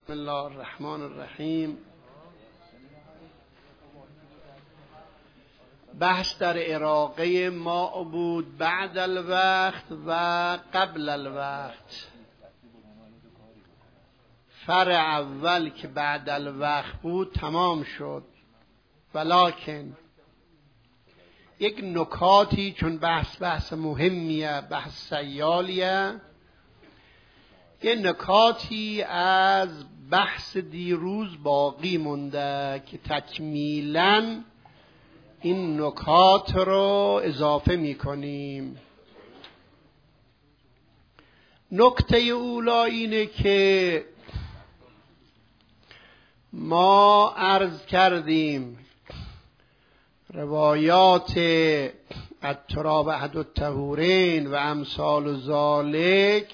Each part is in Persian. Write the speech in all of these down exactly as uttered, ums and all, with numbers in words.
بسم الله الرحمن الرحیم. بحث در اراقه ما بود بعد الوقت و قبل الوقت. فرع اول که بعد الوقت بود تمام شد، ولکن یک نکاتی، چون بحث بحث مهمیه، بحث سیالیه، یه نکاتی از بحث دیروز باقی مونده که تکمیلاً این نکات رو اضافه میکنیم. نکته اولا اینه که ما عرض کردیم روایات التراب احد الطهورین و امثال ذالک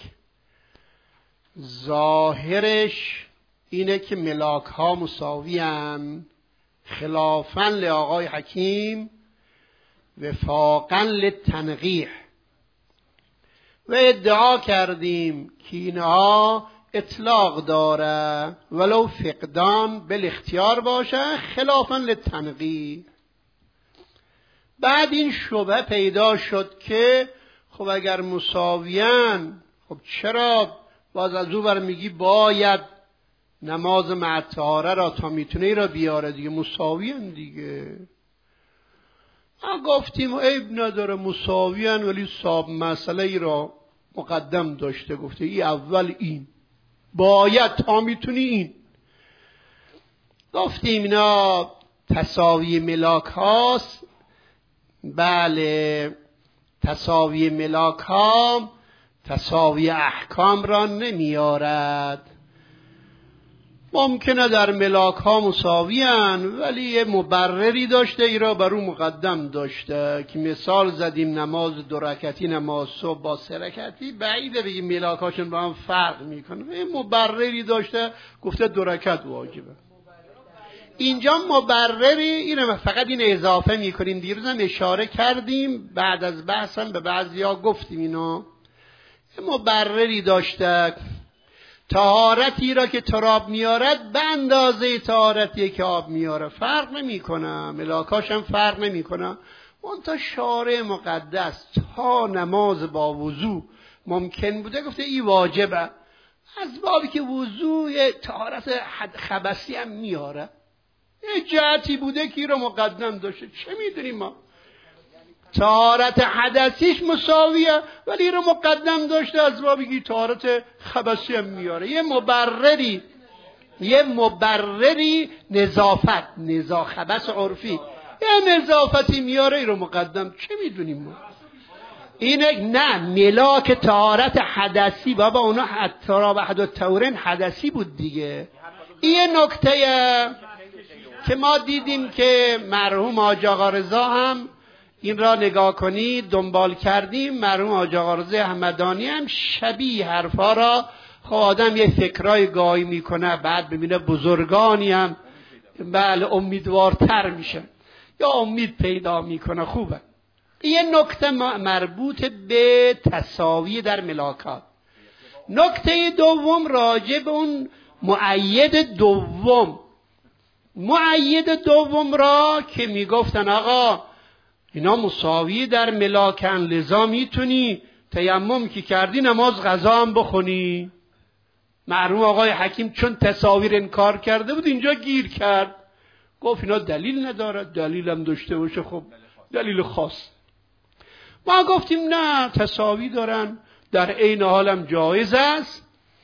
ظاهرش اینه که ملاک ها مساوی هستند، خلافاً لآقای حکیم وفاقاً للتنقیح، و ادعا کردیم که اینها اطلاق داره ولو فقدان بالاختیار باشه، خلافاً للتنقیح. بعد این شبهه پیدا شد که خب اگر مساویان، خب چرا باز از او بر میگی باید نماز مع طهاره را تا میتونه ای را بیاره دیگه، مساویان دیگه. ما گفتیم عیب نداره مساویان، ولی صاحب مسئله ای را مقدم داشته، گفته ای اول این باید تا میتونی این. گفتیم اینا تساوی ملاک هاست. بله، تساوی ملاک ها تساوی احکام را نمیارد. ممکنه در ملاک ها مساویان ولی یه مبرری داشته، ای را بر او مقدم داشته، که مثال زدیم نماز دو رکعتی نماز صبح با سه رکعتی، بعیده بگیم ملاک هاشون با هم فرق میکنه، یه مبرری داشته گفته دو رکعت واجبه. اینجا مبرری اینه، فقط این اضافه میکنیم. دیروز هم اشاره کردیم، بعد از بحثم به بعضیا گفتیم اینو، مبرری داشته طهارتی را که تراب میارد به اندازه طهارتی که آب میاره، فرق نمیکنه، ملاکاش هم فرق نمیکنه. اون تا شارع مقدس تا نماز با وضو ممکن بوده گفته ای واجبه، از بابی که وضو طهارت خبثی هم میاره، یه جهتی بوده که ای را مقدم داشته. چه میدونیم ما؟ طهارت حدثیش مساویه ولی این رو مقدم داشته، از بابی که طهارت خبثی هم میاره. یه مبرری یه مبرری نظافت، نزا خبث عرفی، یه نظافتی میاره، این رو مقدم. چه میدونیم ما؟ اینه نه ملاک طهارت حدثی، بابا اونا التراب احد الطهورین حدثی بود دیگه. این نکته که ما دیدیم که مرحوم حاج آقا رضا هم این را نگاه کنید، دنبال کردیم. مرحوم حاج آقا رضا احمدانی هم شبیه حرفا را، خب آدم یه فکرای گاهی میکنه، بعد ببینه بزرگانی هم بله امیدوارتر میشه یا امید پیدا میکنه. خوبه. یه نکته مربوط به تساوی در ملاکات. نکته دوم راجع به اون مؤید دوم، مؤید دوم را که میگفتن آقا اینا مساوی در ملاکن، لذا میتونی تیمم که کردی نماز قضا هم بخونی. مرحوم آقای حکیم چون تصاویر انکار کرده بود اینجا گیر کرد، گفت اینا دلیل نداره، دلیل هم داشته باشه خب دلیل خاص. ما گفتیم نه، تساوی دارن، در عین حالم جایز است.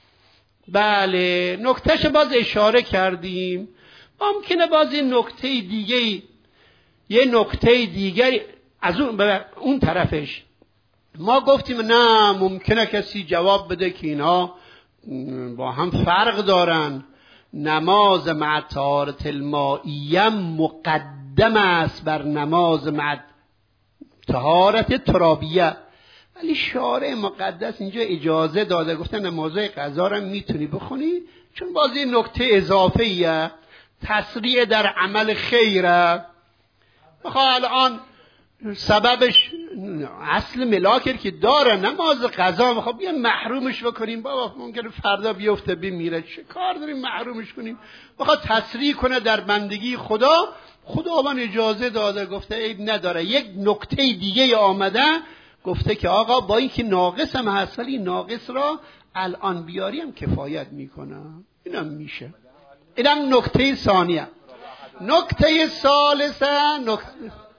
بله، نکتهش باز اشاره کردیم. ممکنه باز این نکته دیگه، یه نکته دیگری از اون اون طرفش ما گفتیم نه، ممکنه کسی جواب بده که اینا با هم فرق دارن. نماز مع طهارت المائیه مقدم است بر نماز مع طهارت ترابیه، ولی شارع مقدس اینجا اجازه داده، گفته نمازهای قضا را میتونی بخونی، چون باز این نکته اضافه‌ایه، تسریع در عمل خیره. بخواه الان سببش اصل ملاک که داره، نماز قضا میخواد بیا محرومش بکنیم، بابا ممکنه فردا بیفته بمیره، چه کار داریم محرومش کنیم؟ بخواد تسریع کنه در بندگی خدا، خداوند اجازه داده، گفته عیب نداره. یک نکته دیگه آمده گفته که آقا با اینکه ناقص هم هست ولی ناقص را الان بیاری هم کفایت میکنه، اینم میشه. اینم نکته ثانیه. نکته ثالثه، نکته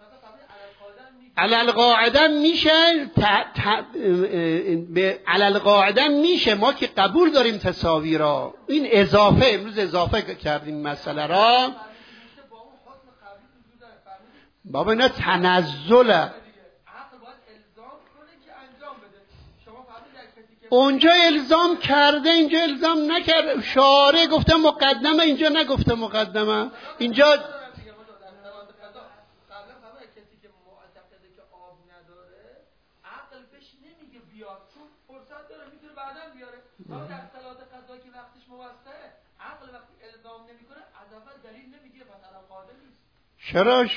علل قاعده میشه، علل قاعده میشه، ما که قبول داریم تساوی را، این اضافه امروز اضافه کردیم مسئله را. بابا اینا تنزله، اونجا الزام کرده اینجا الزام نکرده، شارع گفته مقدمه اینجا نگفته مقدمه. اینجا اما در صلات قضا که وقتش موسعه، عقل وقتی الزام نمیکنه از اول دلیل نمیگیره و طرف قادر نیست. چرا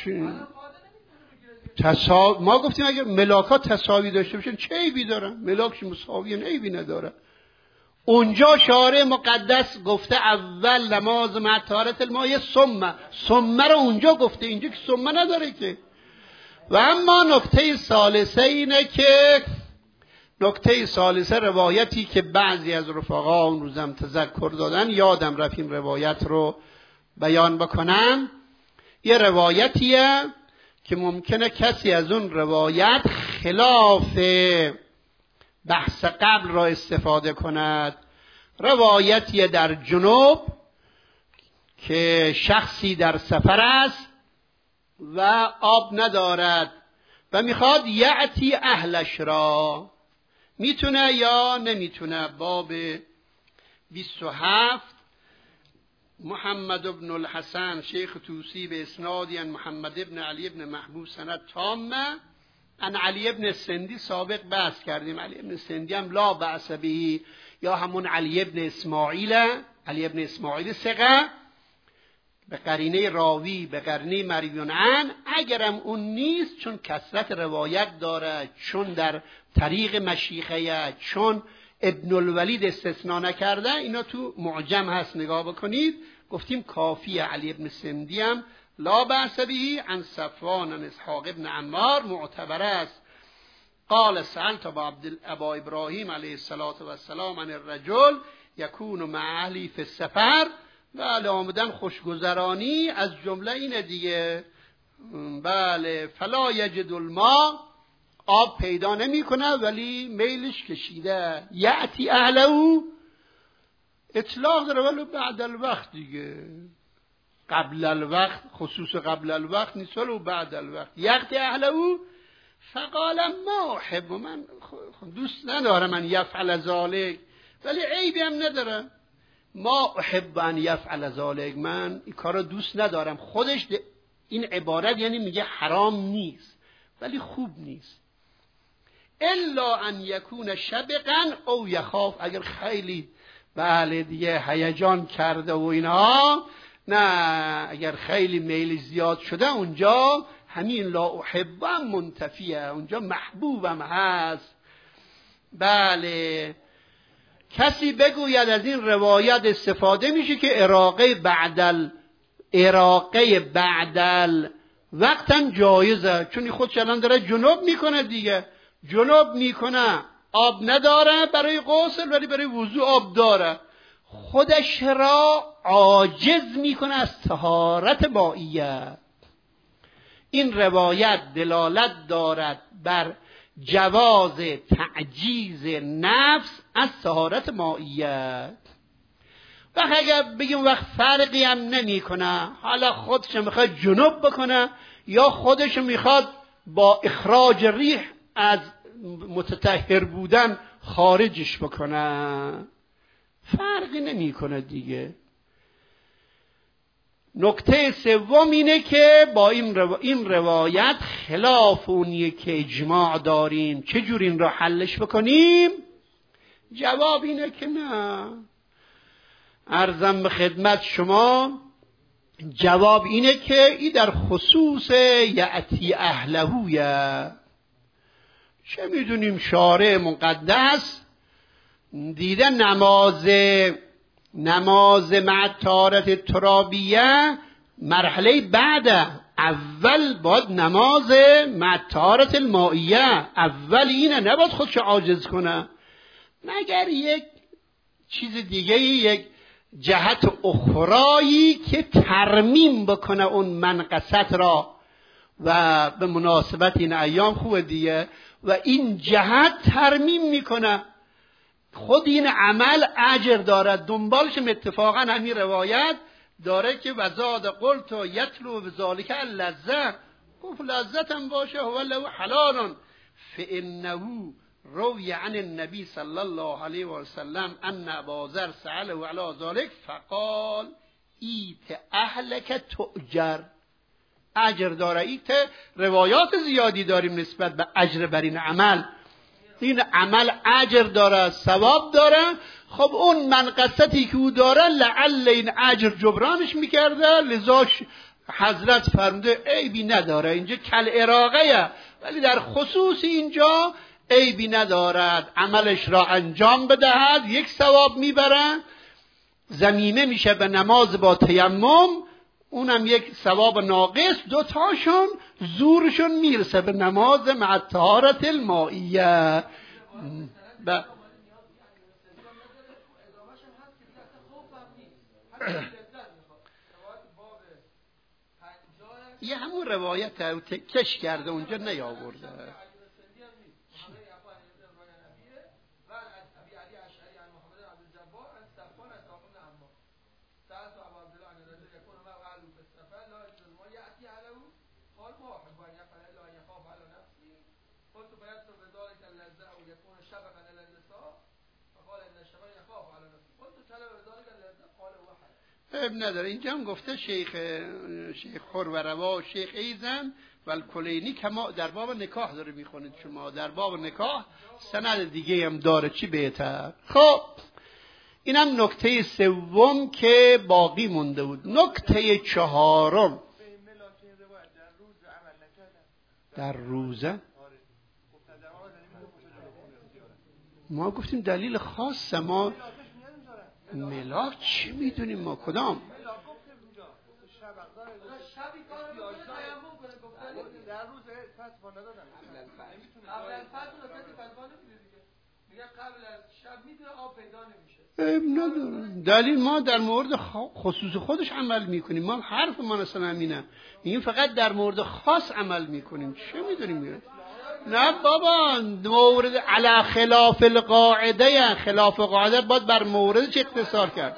تسا... ما گفتیم اگر ملاکات تساوی داشته باشن چه عیبی دارن؟ ملاکش مساوی عیبی نداره. اونجا شارع مقدس گفته اول نماز مع طهارت الماء ثم ثم رو اونجا گفته، اینجا که ثم نداره که. و اما نکته ثالثه اینه که نکته ثالثه روایتی که بعضی از رفقا اون روزم تذکر دادن، یادم رفت این روایت رو بیان بکنم. یه روایتیه که ممکنه کسی از اون روایت خلاف بحث قبل را استفاده کند. روایتیه در جنوب که شخصی در سفر است و آب ندارد و میخواد یعتی اهلش را، میتونه یا نمیتونه. باب بیست و هفت محمد ابن الحسن شیخ توسی به اسنادی ان محمد ابن علی ابن محبوب سند تامه ان علی ابن سندی سابق بحث کردیم. علی ابن سندی هم لا بأس به، یا همون علی ابن اسماعیل، علی ابن اسماعیل ثقه به قرینه راوی به قرینه مرویون عن، اگرم اون نیست چون کثرت روایت داره، چون در طریق مشیخه، چون ابن الولید استثناء نکرده، اینا تو معجم هست نگاه بکنید. گفتیم کافی علی ابن سندی هم لا بأس به عن صفوان عن اسحاق ابن عمار معتبر است. قال سألت ابا عبد ابا ابراهیم علیه السلام عن الرجل یکون مع اهلی فی السفر، بله آمدن خوشگذرانی از جمله اینه دیگه. بله فلا یجد الماء، آب پیدا نمی کنه ولی میلش کشیده. یعتی اهلهو اطلاق داره ولی بعد الوقت دیگه، قبل الوقت خصوص قبل الوقت نیست ولی بعد الوقت. یعتی اهلهو فقال ما احب، من دوست ندارم من یفعل ذالک، ولی عیبی هم نداره. ما احب ان یفعل ذالک، من این کارو دوست ندارم. خودش این عبارت یعنی میگه حرام نیست ولی خوب نیست. الا ان یکون شبقا او یخاف، اگر خیلی بله دیگه هیجان کرده و اینا، نه اگر خیلی میل زیاد شده اونجا همین لا احبم منتفیه، اونجا محبوبم هست. بله کسی بگوید از این روایت استفاده میشه که اراقه بعدل اراقه بعدل وقتا جایزه، چون خودش الان داره جنوب میکنه دیگه، جنوب میکنه آب نداره برای غسل ولی برای وضو آب داره، خودش را عاجز میکنه از طهارت مائیه. این روایت دلالت دارد بر جواز تعجیز نفس از طهارت مائیت. وقت اگر بگیم وقت فرقی هم نمی کنه، حالا خودش میخواد جنوب بکنه یا خودش میخواد با اخراج ریح از متطهر بودن خارجش بکنه، فرقی نمی کنه دیگه. نکته سوم اینه که با این, رو... این روایت خلاف اونیه که اجماع داریم. چجور این را حلش بکنیم؟ جواب اینه که نه. عرضم به خدمت شما جواب اینه که این در خصوص یعتی اهلهویه. چه میدونیم شارع مقدس دیده نماز نماز مع طهارت ترابیه مرحله بعد، اول باید نماز مع طهارت المائیه، اول اینه، نباید خودش عاجز کنه مگر یک چیز دیگه، یک جهت اخرایی که ترمیم بکنه اون منقصت را و به مناسبت این ایام خوبه دیگه و این جهت ترمیم میکنه. خود این عمل اجر دارد. دنبالشم اتفاقا همین روایت داره که وزاد قلت و یتلو بذالک اللذه، گفت لذت هم باشه هو له حلال فانه روی عن النبی صلی الله علیه و سلم ان ابا ذر سأله علی ذلك فقال ایت اهلک تؤجر، اجر داره. ایت روایات زیادی داریم نسبت به اجر بر این عمل. این عمل اجر داره، ثواب داره. خب اون منقصتی که او داره لعل این اجر جبرانش میکرده، لذا حضرت فرموده عیبی نداره. اینجا کل اراقه، ولی در خصوص اینجا عیبی ندارد، عملش را انجام بدهد، یک ثواب میبره. ضمیمه میشه به نماز با تیمم، اونم یک ثواب ناقص، دوتاشون زورشون میرسه به نماز مع طهارت المائیه. ب... یه همون روایت رو کش کرده اونجا نیاورده. نداره. اینجا هم گفته شیخ شیخ خوروروا و شیخ ایزن و الکلینی کما در باب نکاح داره میخونید شما، در باب نکاح سند دیگه هم داره، چی بهتر. خب اینم نکته سوم که باقی مونده بود. نکته چهارم در روزه ما گفتیم دلیل خاص، ما ملاک چی میدونیم ما کدام دلیل ما در مورد خصوص خودش عمل میکنیم. ما حرف ما اصلا همینه، این فقط در مورد خاص عمل میکنیم. چه میدونیم؟ نه بابا، مورد علی خلاف القاعده، خلاف قاعده باید بر موردش اختصار کرد.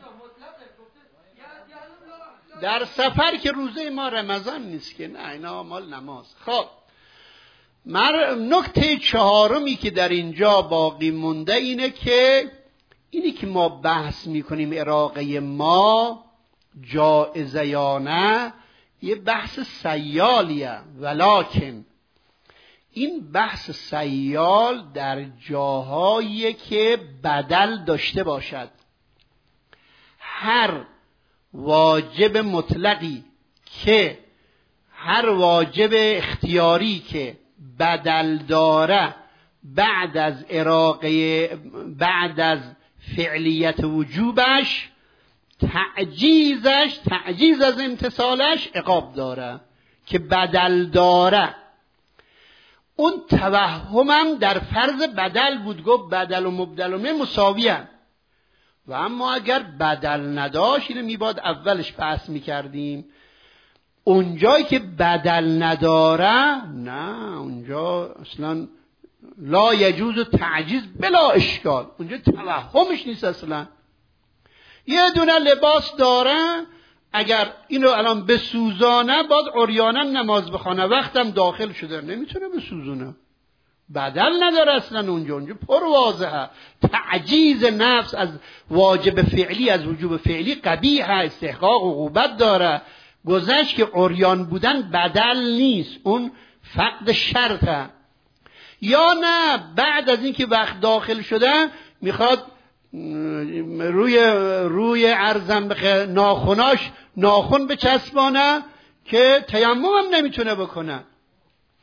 در سفر که روزه ما رمضان نیست که، نه اینا مال نماز. خب مر نکته چهارمی که در اینجا باقی مونده اینه که اینی که ما بحث میکنیم اراقه ما جائزه یا نه، یه بحث سیالیه، ولکن این بحث سیال در جاهایی که بدل داشته باشد. هر واجب مطلقی که هر واجب اختیاری که بدل داره بعد از اراقه، بعد از فعلیت وجوبش، تعجیزش تعجیز از امتصالش عقاب داره که بدل داره. اون توهمم در فرض بدل بود، گفت بدل و مبدل و مساوی هم. و اما اگر بدل نداشت اینو میباد اولش بحث میکردیم. اونجایی که بدل نداره نه، اونجا اصلا لا یجوز تعجیز بلا اشکال، اونجا توهمش نیست اصلا. یه دونه لباس داره، اگر اینو الان بسوزانه باید عریانا نماز بخونه، وقتم داخل شده نمیتونه بسوزونه، بدل نداره اصلا. اونجا اونجا پر واضحه. تعجیز نفس از واجب فعلی، از وجوب فعلی قبیحه، استحقاق عقوبت داره. گذشت که عریان بودن بدل نیست، اون فقد شرطه. یا نه بعد از اینکه وقت داخل شده میخواد روی روی عرضم بخه ناخناش ناخن بچسبانه که تیمم هم نمیتونه بکنه.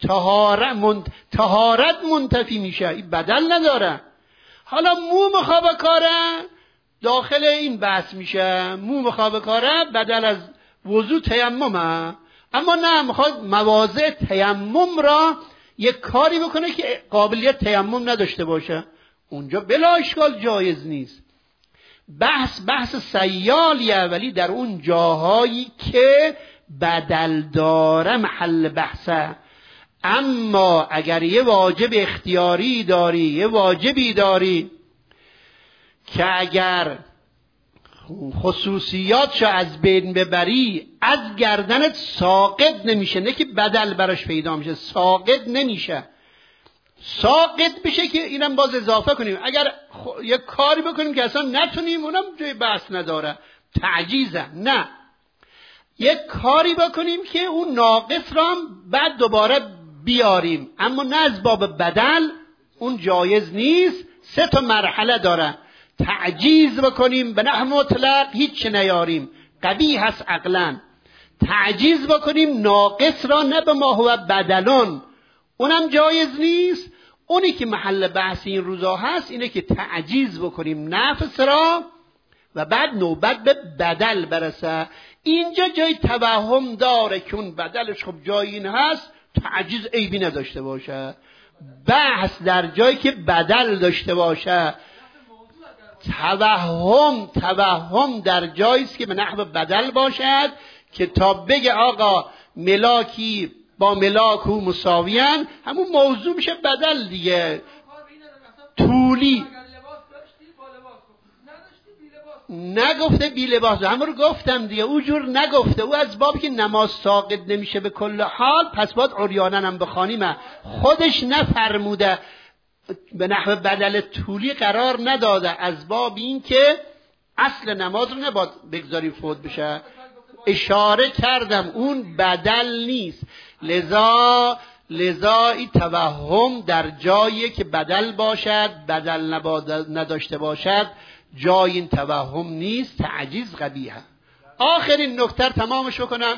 طهارت من... طهارت منتفی میشه، این بدل نداره. حالا مو مخابه کاره داخل این بحث میشه، مو مخابه کاره بدل از وضو تیممه، اما نه میخواد مواضع تیمم را یک کاری بکنه که قابلیت تیمم نداشته باشه، اونجا بلا اشکال جایز نیست. بحث بحث سیالیه، ولی در اون جاهایی که بدل داره محل بحثه. اما اگر یه واجب اختیاری داری، یه واجبی داری که اگر خصوصیاتشو از بین ببری از گردنت ساقط نمیشه، نه که بدل براش پیدا میشه، ساقط نمیشه. ساقط بشه که اینم باز اضافه کنیم، اگر خ... یک کاری بکنیم که اصلا نتونیم، اونم جای بحث نداره، تعجیزه. نه، یک کاری بکنیم که اون ناقص را هم بعد دوباره بیاریم، اما نه از باب بدل، اون جایز نیست. سه تا مرحله داره. تعجیز بکنیم به نحو مطلق هیچ نیاریم، قبیح هست عقلا. تعجیز بکنیم ناقص را نه به ما هو بدلون، اونم جایز نیست. اونی که محل بحث این روزا هست اینه که تعجیز بکنیم نفس را و بعد نوبت به بدل برسه. اینجا جای توهم داره که اون بدلش خب جای این هست، تعجیز عیبی نداشته باشه. بحث در جایی که بدل داشته باشه. توهم توهم در جاییست که به نحو بدل باشد که تا بگه آقا ملاکی با ملاک و مساویان، همون موضوع میشه بدل دیگه. طولی نگفته بی لباس، همون رو گفتم دیگه، او جور نگفته. او از بابی که نماز ساقط نمیشه به کل حال، پس باید عریانن هم بخوانیم. خودش نفرموده به نحو بدل طولی قرار نداده، از باب این که اصل نماز رو نباید بگذاریم فوت بشه. اشاره کردم اون بدل نیست. لذا لذا این توهم در جایی که بدل باشد، بدل نداشته باشد، جای این توهم نیست. تعجیز قبیحه. آخرین نکته تمامش بکنم.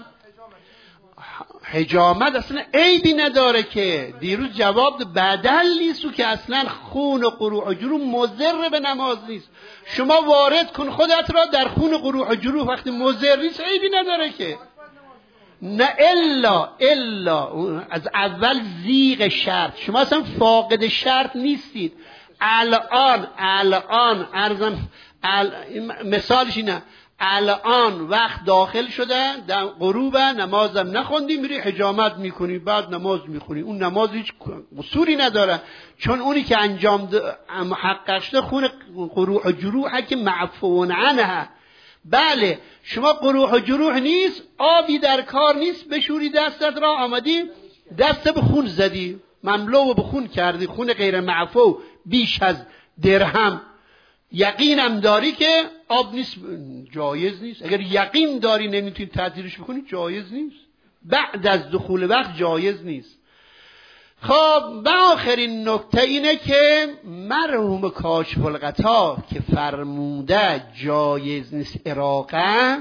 حجامت اصلا عیبی نداره که دیروز جواب بدل نیست و که اصلا خون و قروح و جروح مضر به نماز نیست. شما وارد کن خودت را در خون قروح و جروح، وقتی مضر نیست عیبی نداره که. نه الا الا از اول زیغ شرط، شما اصلا فاقد شرط نیستید. الان الان ارزم ال... مثالش اینه، الان وقت داخل شده در غروب، نمازم نخوندی میری حجامت میکنی، بعد نماز میخونی، اون نماز هیچ قصوری نداره، چون اونی که انجام محقق شده خون قروح و جروح که معفون عنها. بله شما قروح و جروح نیست، آبی در کار نیست، بشوری دستت را، آمدی دست به خون زدی، مملو به خون کردی، خون غیر معفو بیش از درهم، یقینم داری که آب نیست، جایز نیست. اگر یقین داری نمیتونی تعطیلش بکنی، جایز نیست. بعد از دخول وقت جایز نیست. خب و آخرین نکته اینه که مرحوم کاشف الغطا که فرموده جایز نیست اراقه،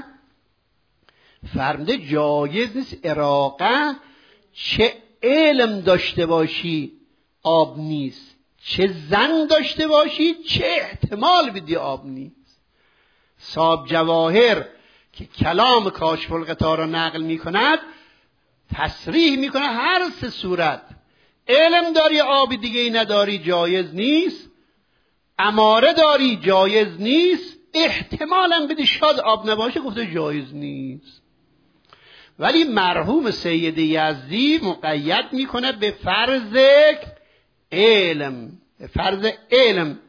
فرموده جایز نیست اراقه، چه علم داشته باشی آب نیست، چه زن داشته باشی چه احتمال بدی آب نیست. صاحب جواهر که کلام کاشف الغطا را نقل می کند تصریح می کند هر سه صورت، علم داری آب دیگه ای نداری جایز نیست، اماره داری جایز نیست، احتمالاً بدی شاید آب نباشه گفته جایز نیست. ولی مرحوم سید یزدی مقید می کند به فرض علم، به فرض علم.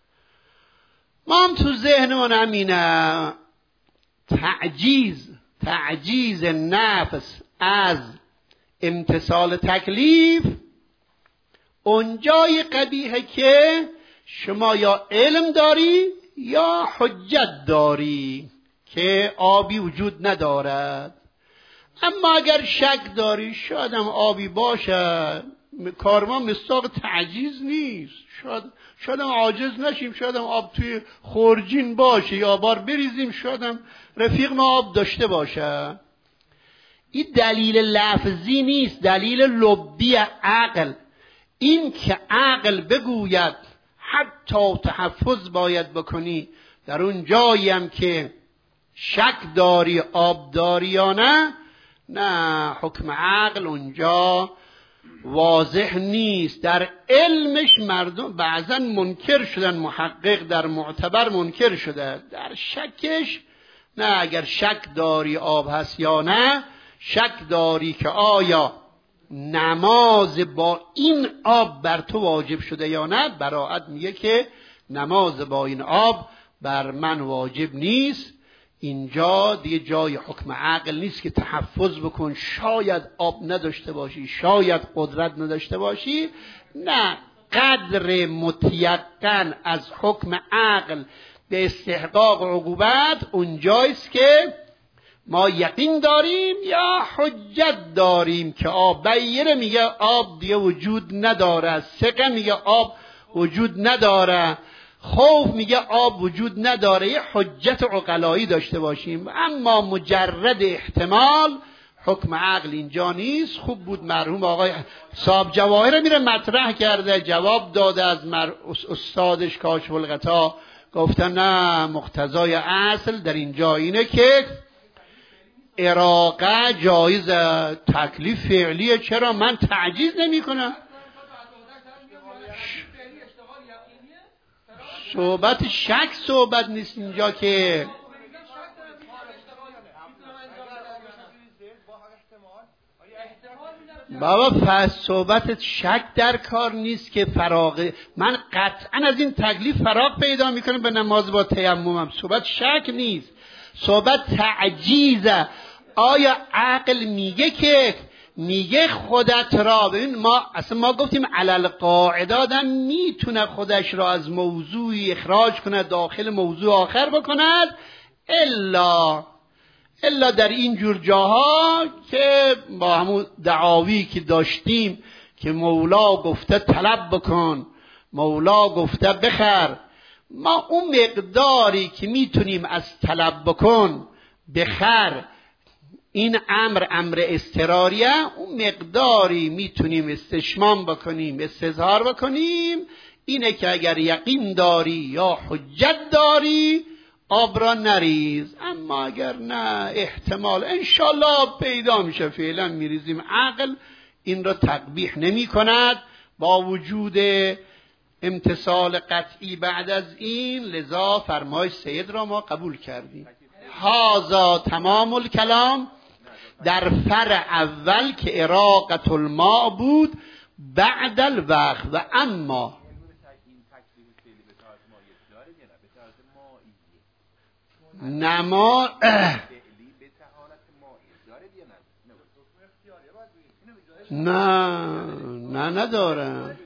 ما هم تو ذهنمون همینه، تعجیز تعجیز نفس از امتثال تکلیف اونجای قبیحه که شما یا علم داری یا حجت داری که آبی وجود ندارد. اما اگر شک داری شاید هم آبی باشه، کار ما مصداق تعجیز نیست، شاید شاید هم عاجز نشیم، شاید هم آب توی خورجین باشه یا بار بریزیم، شاید هم رفیق ما آب داشته باشه. این دلیل لفظی نیست، دلیل لبی عقل. این که عقل بگوید حتی تحفظ باید بکنی در اون جایی هم که شک داری آب داری یا نه، نه، حکم عقل اونجا واضح نیست. در علمش مردم بعضا منکر شدن، محقق در معتبر منکر شده، در شکش نه. اگر شک داری آب هست یا نه، شک داری که آیا نماز با این آب بر تو واجب شده یا نه، براءت میگه که نماز با این آب بر من واجب نیست. اینجا دیگه جای حکم عقل نیست که تحفظ بکن، شاید آب نداشته باشی، شاید قدرت نداشته باشی. نه، قدر متیقن از حکم عقل به استحقاق عقوبت اونجایست که ما یقین داریم یا حجت داریم که آب بیره میگه آب دیگه وجود نداره، ثقه میگه آب وجود نداره، خوف میگه آب وجود نداره، یه حجت عقلایی داشته باشیم. اما مجرد احتمال حکم عقل اینجا نیست. خوب بود مرحوم آقای صاحب جواهر میره مطرح کرده، جواب داده از مر... استادش کاشف الغطا، گفتن نه، مقتضای اصل در اینجا اینه که اراقه جایز، تکلیف فعلیه. چرا من تعجیز نمی کنم؟ صحبت شک صحبت نیست اینجا که بابا، پس صحبت شک در کار نیست که فراغ من قطعا از این تکلیف فراغ پیدا میکنم به نماز با تیممم. صحبت شک نیست، صحبت تعجیزه. آیا عقل میگه که میگه خودت را ببین، ما اصلا ما گفتیم علل قاعده آدم میتونه خودش را از موضوعی اخراج کنه داخل موضوع آخر بکند، الا الا در این جور جاها که با همون دعاوی که داشتیم که مولا گفته طلب بکن، مولا گفته بخر، ما اون مقداری که میتونیم از طلب بکن بخر، این امر امر اضطراریه، اون مقداری میتونیم استشمام بکنیم، استظهار بکنیم. اینه که اگر یقین داری یا حجت داری آب را نریز، اما اگر نه احتمال انشالله پیدا میشه، فعلا میریزیم. عقل این را تقبیح نمی کند با وجود امتصال قطعی بعد از این، لذا فرمایش سید را ما قبول کردیم. هذا تمام الکلام در فرع اول که اراقة الماء بود بعد الوقت. و اما نما نه نه نداره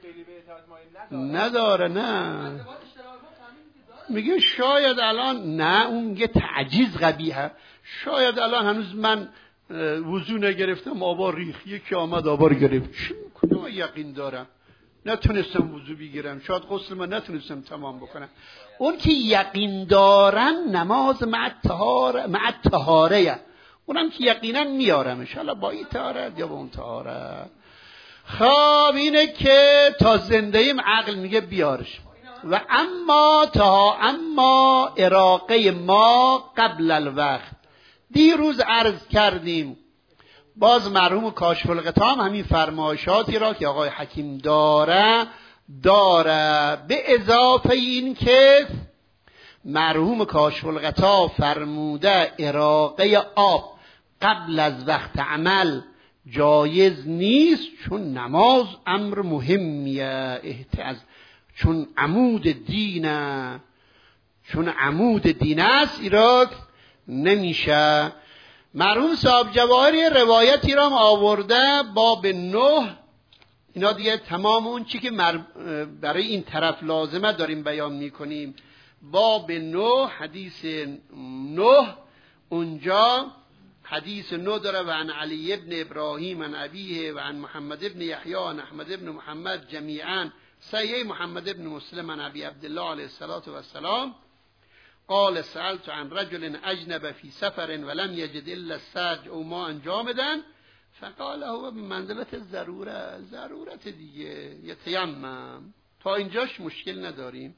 نداره نه میگه شاید الان، نه اون میگه تعجیز قبیحه، شاید الان هنوز من وضو نگرفتم آبا ریخ، یکی آمد آبا رو گرفت، چی کدوم یقین دارم نتونستم وضو بگیرم، شاید غسل من نتونستم تمام بکنم. اون که یقین دارن نماز مع الطهاره مع الطهاره، اونم که یقینا میارم انشالله با این طهارت یا با اون طهارت. خب اینه که تا زنده ایم عقل میگه بیارش. و اما تا اما اراقه ما قبل الوقت، دیروز عرض کردیم باز مرحوم کاشف الغطا همین فرمایشاتی را که آقای حکیم داره داره به اضافه این که مرحوم کاشف الغطا فرموده اراقه آب قبل از وقت عمل جایز نیست، چون نماز امر مهمیه، احتیاج چون عمود دینه، چون عمود دین است ایراد نمیشه. مرحوم صاحب جواهری روایتی را آورده باب نه، اینا دیگه تمام اون چی که برای این طرف لازمه داریم بیان میکنیم. باب نه حدیث نه، اونجا حدیث نه داره و عن علی ابن ابراهیم عن ابیه و عن محمد ابن یحیی عن احمد ابن محمد جمیعا صحیح محمد ابن مسلم عن ابی عبدالله علیه الصلاة والسلام قال سألت عن رجل اجنب في سفر ولم یجد الا السرج او ماء جامدا فقال هو بمنزلة ضروره، ضرورت دیگه، یتیمم. تا اینجاش مشکل نداریم.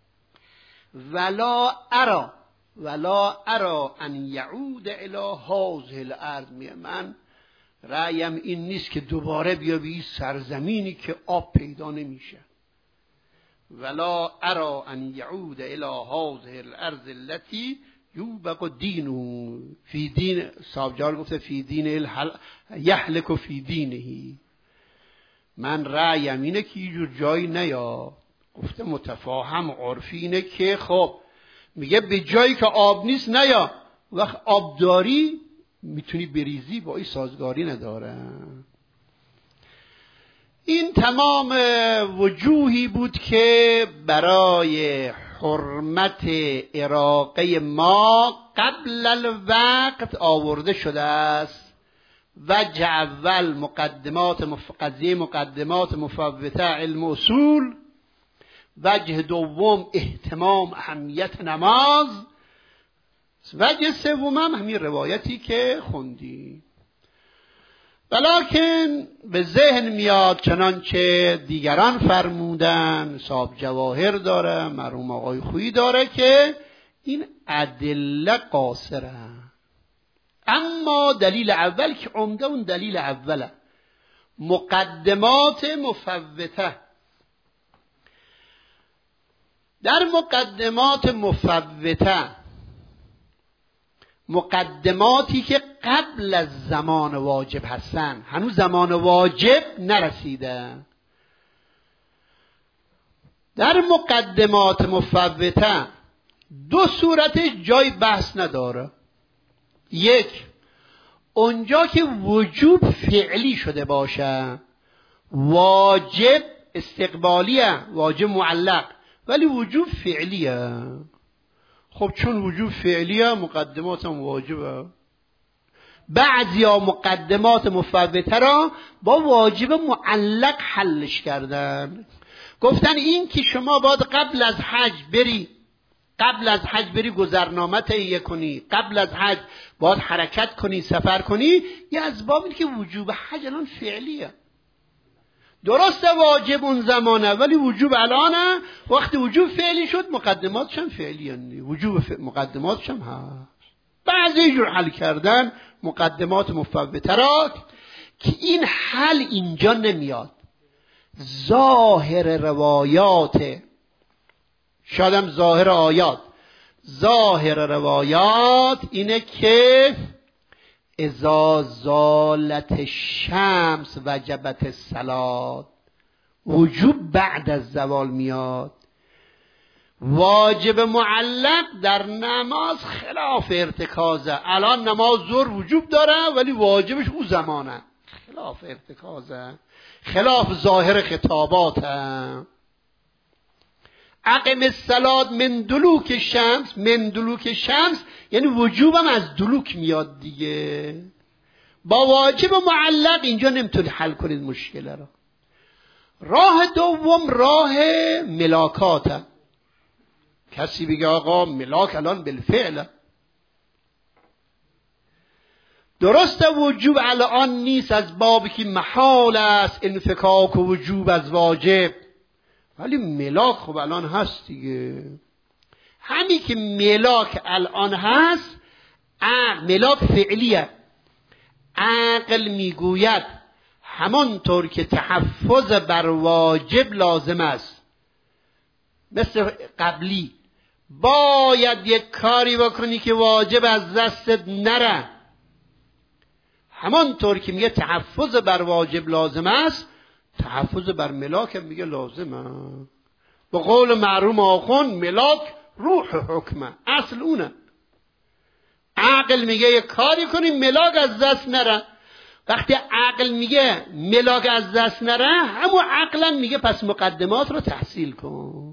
ولا ارا ولا ارا ان یعود الی هذه الارض، من رأیم این نیست که دوباره بیا به این سرزمینی که آب پیدا نمیشه. ولا ارا ان یعود الی هذه الارض التي یوبق دینه فی دین، سابجار گفته فی دین یهلک فی دینه. من رأیم اینه که یه جور جایی نیا، گفته متفاهم عرفی اینه که خب میگه به جایی که آب نیست نیا، وقت آب داری میتونی بریزی، با این سازگاری نداره. این تمام وجوهی بود که برای حرمت اراقه ما قبل الوقت آورده شده است. وجه اول مقدمات مف... قضیه مقدمات مفوته علم اصول. وجه دوم اهتمام اهمیت نماز. وجه سوم هم همین روایتی که خوندی. ولکن به ذهن میاد چنانچه دیگران فرمودن، صاحب جواهر داره، مرحوم آقای خویی داره، که این ادله قاصره. اما دلیل اول که عمده اون دلیل اوله، مقدمات مفوته. در مقدمات مفوته، مقدماتی که قبل از زمان واجب هستن، هنوز زمان واجب نرسیده. در مقدمات مفوته دو صورتش جای بحث نداره. یک، اونجا که وجوب فعلی شده باشه، واجب استقبالیه، واجب معلق، ولی وجوب فعلیه. خب چون وجوب فعلیه مقدمات هم واجبه. بعضیا مقدمات مفوته را با واجب معلق حلش کردن، گفتن این که شما باید قبل از حج بری، قبل از حج بری گذرنامه تهیه کنی، قبل از حج باید حرکت کنی، سفر کنی، یه اسباب این که وجوب حج الان فعلیه. درسته واجب اون زمانه، ولی وجوب الانه. وقتی وجوب فعلی شد مقدماتش هم فعلی هستی، وجوب ف... مقدماتش هم هست. بعضی جور حل کردن مقدمات مفوته را که این حل اینجا نمیاد. ظاهر روایات، شادم ظاهر آیات، ظاهر روایات اینه که اذا زالت الشمس وجبت الصلاة، وجوب بعد از زوال میاد. واجب معلق در نماز خلاف ارتکازه. الان نماز ظهر وجوب داره ولی واجبش او زمانه، خلاف ارتکازه، خلاف ظاهر خطاباته. اقم الصلاة من دلوک شمس، من دلوک شمس یعنی وجوبم از دلوک میاد دیگه. با واجب معلق اینجا نمیتونی حل کنید مشکل را. راه دوم راه ملاکاته. کسی بگه آقا ملاک الان بالفعل، درسته وجوب الان نیست از بابی که محال است انفکاک و وجوب از واجب، ولی ملاک خب الان هست دیگه. همین که ملاک الان هست، ملاک فعلیه. عقل میگوید همانطور که تحفظ بر واجب لازم است، مثل قبلی باید یک کاری بکنی که واجب از دستت نره، همانطور که میگه تحفظ بر واجب لازم است، تحفظ بر ملاک هم میگه لازمه. به قول معروم آخون ملاک روح حکمه، اصل اونه. عقل میگه یک کاری کنی ملاک از دست نره. وقتی عقل میگه ملاک از دست نره، همون عقلا میگه پس مقدمات رو تحصیل کن،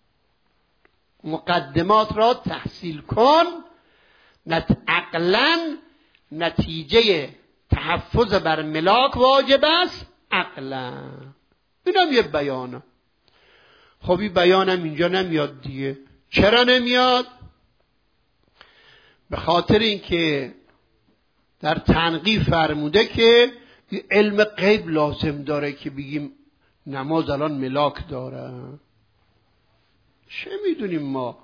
مقدمات را تحصیل کن. نت عقلا نتیجه تحفظ بر ملاک واجب است عقلا. اینم یه بیانه. خب این بیانم اینجا نمیاد دیگه. چرا نمیاد؟ به خاطر اینکه در تنقیح فرموده که علم غیب لازم داره که بگیم نماز الان ملاک داره. چه میدونیم ما؟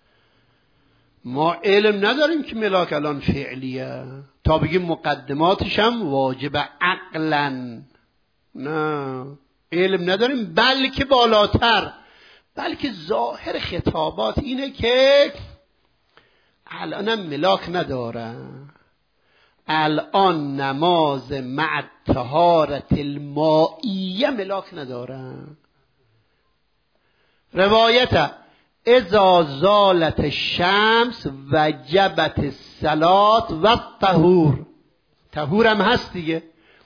ما علم نداریم که ملاک الان فعلیه تا بگیم مقدماتش هم واجب عقلا. نه، علم نداریم، بلکه بالاتر، بلکه ظاهر خطابات اینه که الان ملاک نداره. الان نماز مع طهارت المائیه ملاک نداره. روایت اذا زالت الشمس وجبت الصلاة و الطهور، طهور هم هست دیگه.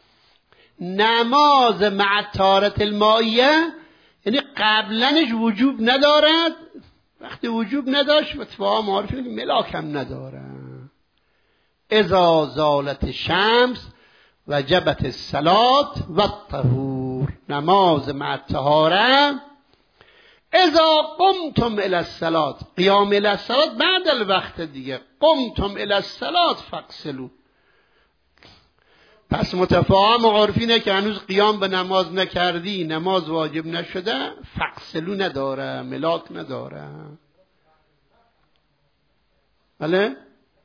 نماز مع طهارت المائیه یعنی قبلنش وجوب ندارد، وقتی وجوب نداشت و تفاها معارفه ملاک هم نداره. اذا زالت الشمس وجبت الصلاة و الطهور، نماز مع طهاره. اذا قمتم الى الصلاة، قیام الى الصلاة بعد الوقت دیگه، قمتم الى الصلاة فاغسلوا. پس متفاهم عرفینه که هنوز قیام به نماز نکردی، نماز واجب نشده، فاغسلوا نداره، ملاک نداره. بله؟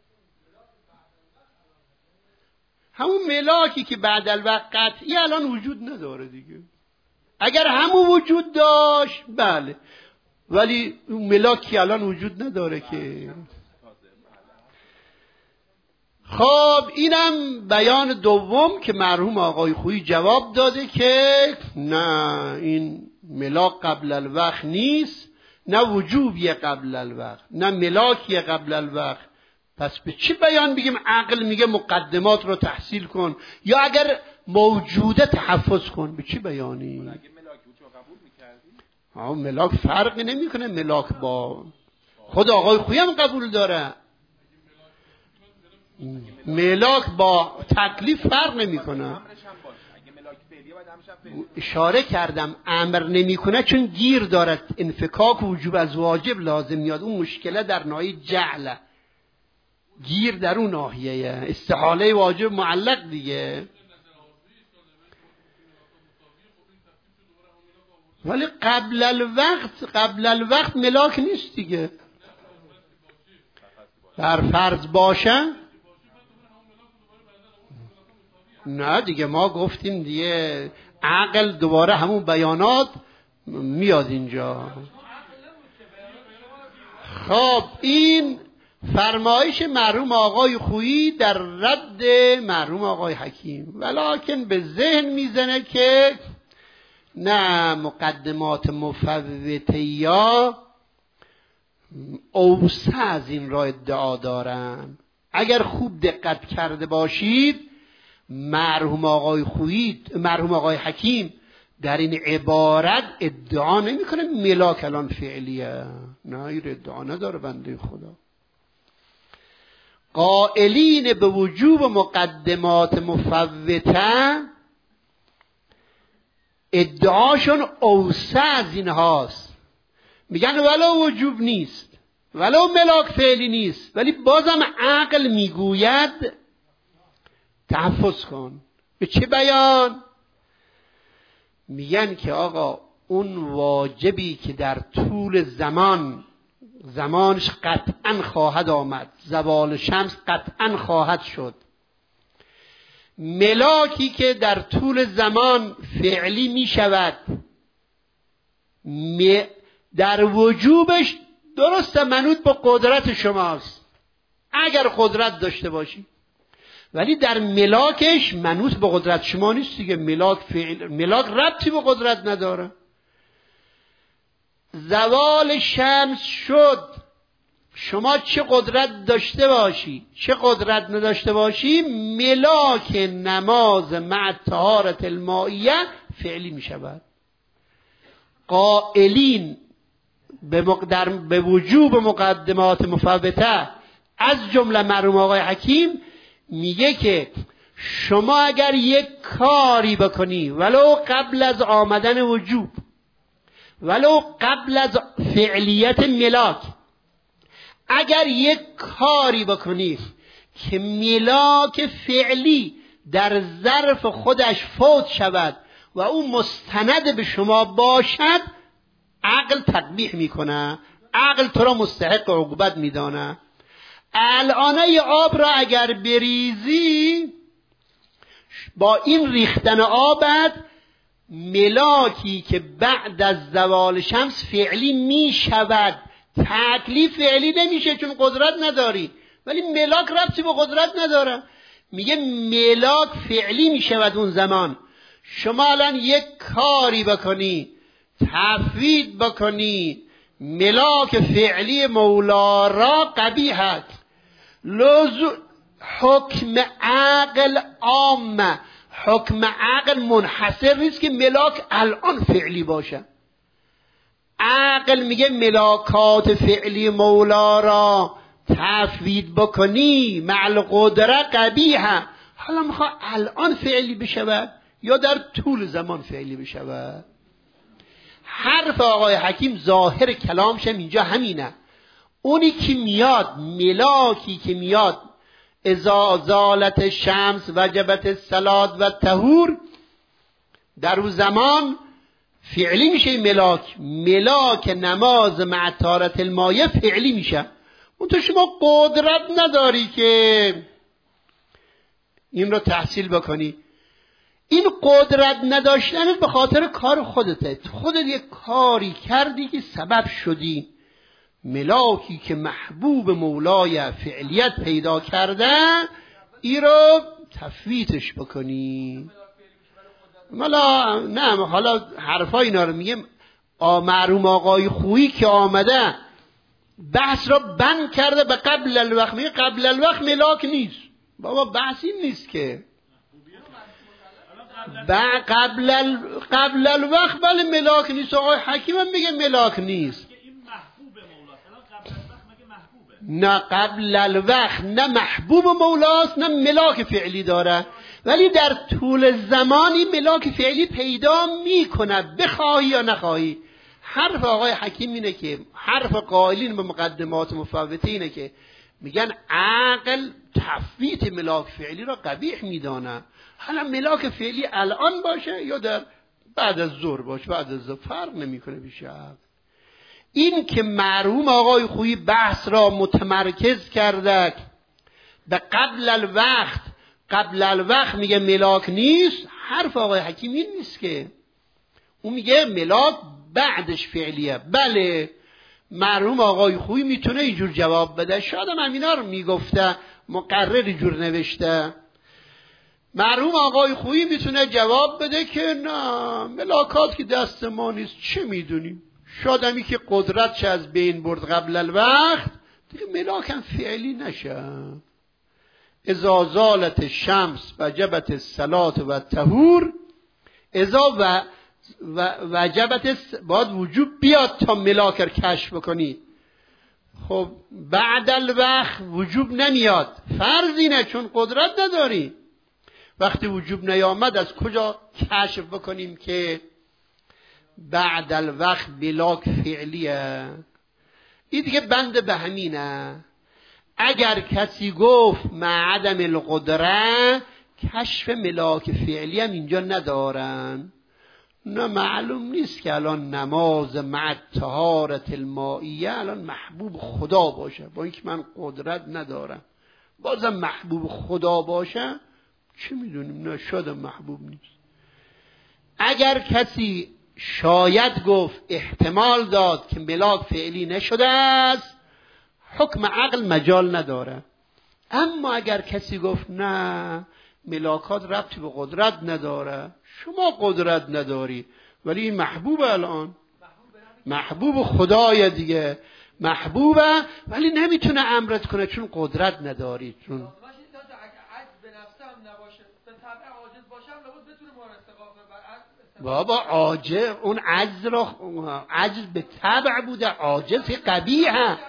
همون ملاکی که بعد الوقت قطعی الان وجود نداره دیگه. اگر همون وجود داشت بله، ولی اون ملاکی الان وجود نداره که. خب اینم بیان دوم که مرحوم آقای خویی جواب داده که نه، این ملاک قبل الوقت نیست، نه وجوبیه قبل الوقت، نه ملاکیه قبل الوقت. پس به چی بیان بگیم عقل میگه مقدمات رو تحصیل کن، یا اگر موجوده تحفظ کن؟ به چی بیانی؟ اگه ملاک بود چه قبول می‌کردی؟ ملاک فرقی نمیکنه، ملاک با خود آقای خویی هم قبول داره. ملاک با تکلیف فرق نمیکنه. اشاره کردم امر نمیکنه چون گیر دارد، انفکاک وجوب از واجب لازم میاد. اون مشکله در ناحیه جعل، گیر در اون ناحیه، استحاله واجب معلق دیگه. ولی قبل الوقت، قبل الوقت ملاک نیست دیگه. بر فرض باشه نه دیگه، ما گفتیم دیگه عقل دوباره همون بیانات میاد اینجا. خب این فرمایش مرحوم آقای خویی در رد مرحوم آقای حکیم، ولکن به ذهن میزنه که نه، مقدمات مفوته یا اوسع از این را ادعا دارن. اگر خوب دقت کرده باشید مرحوم آقای خویی، مرحوم آقای حکیم در این عبارت ادعا نمی کنه ملاک الان فعلیه، نه، این ادعا نداره بنده خدا. قائلین به وجوب مقدمات مفوته ادعاشون اوسع از این هاست. میگن ولو وجوب نیست، ولو ملاک فعلی نیست، ولی بازم عقل میگوید تحفظ کن. به چه بیان؟ میگن که آقا اون واجبی که در طول زمان، زمانش قطعا خواهد آمد، زوال شمس قطعا خواهد شد، ملاکی که در طول زمان فعلی می شود، در وجوبش درسته منوط به قدرت شماست اگر قدرت داشته باشی، ولی در ملاکش منوط به قدرت شما نیست دیگه. ملاک فعل، ملاک ربطی به قدرت نداره. زوال شمس شد، شما چه قدرت داشته باشی چه قدرت نداشته باشی، ملاک نماز مع طهارت المائیه فعلی می شود. قائلین به, مقدر به وجوب مقدمات مفوته از جمله مرحوم آقای حکیم میگه که شما اگر یک کاری بکنی ولو قبل از آمدن وجوب، ولو قبل از فعلیت ملاک، اگر یک کاری بکنی که ملاک فعلی در ظرف خودش فوت شود و او مستند به شما باشد، عقل تقبیح میکنه، عقل تو را مستحق عقوبت میدانه. الانه آب را اگر بریزی، با این ریختن آبت ملاکی که بعد از زوال شمس فعلی میشود، تکلیف فعلی نمیشه چون قدرت نداری، ولی ملاک ربطی به قدرت نداره. میگه ملاک فعلی میشود اون زمان. شما الان یک کاری بکنی، تفویض بکنی ملاک فعلی مولا را قبیح است. لزو حکم عقل عامه، حکم عقل منحصر نیست که ملاک الان فعلی باشه. عقل میگه ملاکات فعلی مولا را تفویض بکنی مع القدره قبیحه. حالا میخواد الان فعلی بشود یا در طول زمان فعلی بشود؟ حرف آقای حکیم ظاهر کلامش اینجا همینه. اونی که میاد، ملاکی که میاد اذا زالت شمس وجبت الصلاة و طهور، در اون زمان فعلی میشه. ملاک ملاک نماز مع طهارت المایه فعلی میشه. اون تو شما قدرت نداری که این رو تحصیل بکنی. این قدرت نداشتنت به خاطر کار خودته. خودت یک کاری کردی که سبب شدی ملاکی که محبوب مولای فعلیت پیدا کرده ای رو تفویتش بکنی. ملا نه، حالا حرفا اینا رو میگم. مرحوم آقای خویی که آمده بحث را بند کرده به قبل الوقت، میگه قبل الوقت ملاک نیست. بابا بحث این نیست که قبل ال... قبل الوقت بله ملاک نیست. آقای حکیم هم میگه ملاک نیست. نه قبل الوقت نه محبوب مولاست نه ملاک فعلی داره، ولی در طول زمانی ملاک فعلی پیدا میکنه بخواهی یا نخواهی. حرف آقای حکیم اینه که حرف قائلین به مقدمات مفوته اینه که میگن عقل تفویت ملاک فعلی را قبیح میدانه. حالا ملاک فعلی الان باشه یا در بعد از ظهر باشه، بعد از ظهر فرق نمیکنه بیشه. این که مرحوم آقای خویی بحث را متمرکز کرده به قبل الوقت، قبل الوقت میگه ملاک نیست، حرف آقای حکیم این نیست که. اون میگه ملاک بعدش فعلیه. بله مرحوم آقای خویی میتونه اینجور جواب بده، شاید هم همینا رو میگفته، مقرر اینجور نوشته. مرحوم آقای خویی میتونه جواب بده که نه ملاکات که دست ما نیست، چه میدونیم، شاید همی که قدرتش از بین برد قبل الوقت دیگه ملاک هم فعلی نشه. اذا زالت الشمس وجبت الصلاة و طهور، اذا و وجبت باید وجوب بیاد تا ملاک رو کشف بکنی. خب بعد الوقت وجوب نمیاد، فرض اینه چون قدرت نداری. وقتی وجوب نیامد از کجا کشف بکنیم که بعد الوقت ملاک فعلیه؟ این دیگه بند به همینه. اگر کسی گفت مع عدم القدره، کشف ملاک فعلی هم اینجا ندارن. نه معلوم نیست که الان نماز مع طهارت المائیه الان محبوب خدا باشه، با اینکه من قدرت ندارم بازم محبوب خدا باشه، چه میدونیم، نه شاید محبوب نیست. اگر کسی شاید گفت احتمال داد که ملاک فعلی نشده است، حکم عقل مجال نداره. اما اگر کسی گفت نه ملاکات ربطی به قدرت نداره، شما قدرت نداری ولی این محبوبه، الان محبوب خدای دیگه، محبوبه ولی نمیتونه امرت کنه چون قدرت نداری. چون بابا عاجز، اون عجز را عجز به طبع بوده، عاجز قبیحه.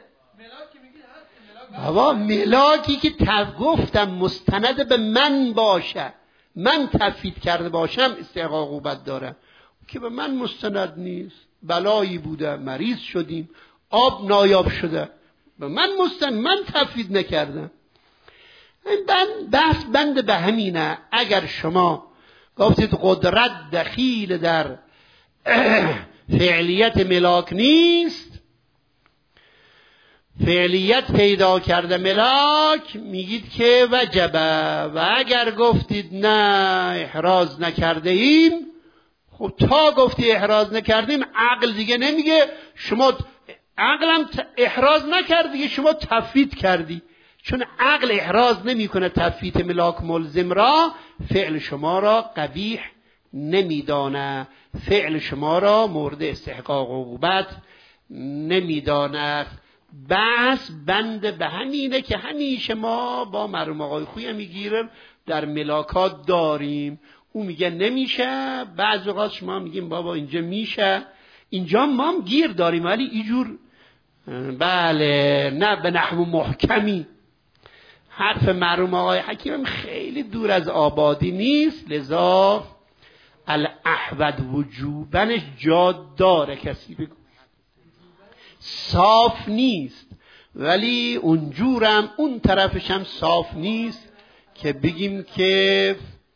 بابا ملاکی که تف گفتم مستند به من باشه، من تفویض کرده باشم استحقاق عقوبت داره، که به من مستند نیست. بلایی بوده، مریض شدیم، آب نایاب شده، من مستن من تفویض نکردم. بند بحث بند به همینه. اگر شما گفتید قدرت دخیل در فعلیت ملاک نیست، فعلیت پیدا کرده ملاک، میگید که وجبه. و اگر گفتید نه احراز نکرده ایم، خب تا گفتی احراز نکردیم عقل دیگه نمیگه شما، عقلم احراز نکردی شما تفویض کردی. چون عقل احراز نمی کنه تفویض ملاک ملزم را، فعل شما را قبیح نمیدانه، فعل شما را مورد استحقاق عقوبت نمیدانه. بس بند به همینه که همیشه ما با مرحوم آقای خویی میگیریم در ملاکات داریم. او میگه نمیشه، بعض اوقات شما میگیم بابا اینجا میشه، اینجا ما هم گیر داریم ولی اینجور بله نه به نحو محکمی. حرف مرحوم آقای حکیم خیلی دور از آبادی نیست، لذا الاحود وجوبنش جا داره. کسی بگو صاف نیست، ولی اونجورم اون طرفش هم صاف نیست که بگیم که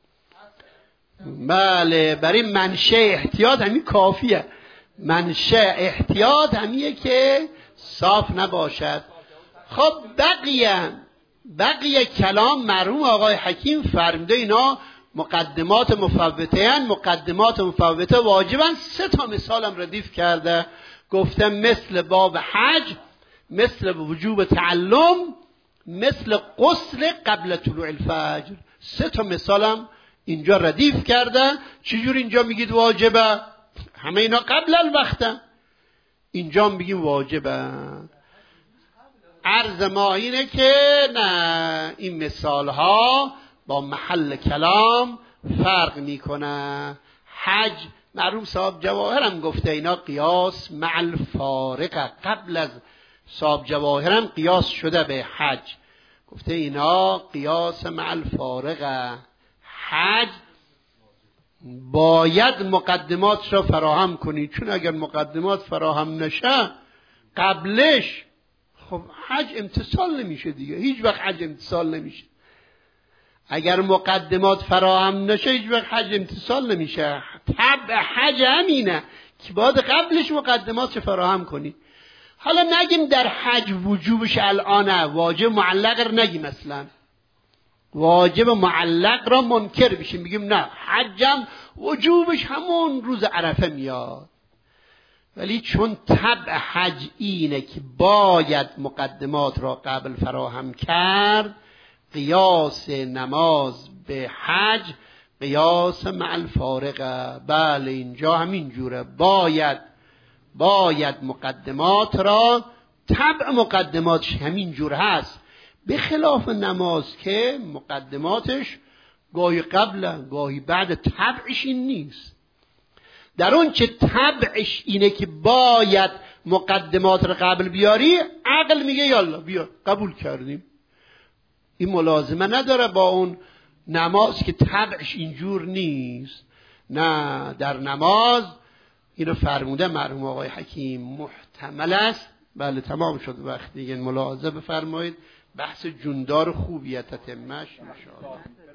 بله برای منشأ احتیاط همین کافیه. منشأ احتیاط همیه که صاف نباشد. خب بقیه بقیه کلام مرحوم آقای حکیم فرموده اینا مقدمات مفوته هن. مقدمات مفوته واجبن. سه تا مثالم ردیف کرده، گفته مثل باب حج، مثل وجوب تعلم، مثل غسل قبل طلوع الفجر. سه تا مثالم اینجا ردیف کرده. چجور اینجا میگید واجبه؟ همه اینا قبل الوقته، اینجا میگیم واجبه. عرض ما اینه که نه، این مثال ها با محل کلام فرق میکنه. حج مرحوم صاحب جواهرم گفته اینا قیاس مع الفارقه، قبل از صاحب جواهرم قیاس شده به حج، گفته اینا قیاس مع الفارقه. حج باید مقدمات را فراهم کنی، چون اگر مقدمات فراهم نشه قبلش خب حج امتصال نمیشه دیگه، هیچ وقت حج امتصال نمیشه. اگر مقدمات فراهم نشه هیچ وقت حج امتصال نمیشه. طبع حج همینه که باید قبلش مقدمات فراهم کنی. حالا نگیم در حج وجوبش الانه، واجب معلق را نگیم، اصلا واجب معلق را منکر بشیم، بگیم نه حجم وجوبش همون روز عرفه میاد. ولی چون طبع حج اینه که باید مقدمات را قبل فراهم کرد، قیاس نماز به حج قیاس مع الفارقه. بله اینجا همین جوره، باید باید مقدمات را، طبع مقدماتش همین جور هست، به خلاف نماز که مقدماتش گاهی قبل گاهی بعد، طبعش این نیست. در اون چه طبعش اینه که باید مقدمات را قبل بیاری، عقل میگه یالا بیا قبول کردیم. این ملازمه نداره با اون نماز که طبعش اینجور نیست. نه، در نماز اینو فرموده مرحوم آقای حکیم محتمل است. بله تمام شد وقت دیگه، ملاحظه بفرمایید. بحث جوندار خوبیه تتمش ان شاء الله.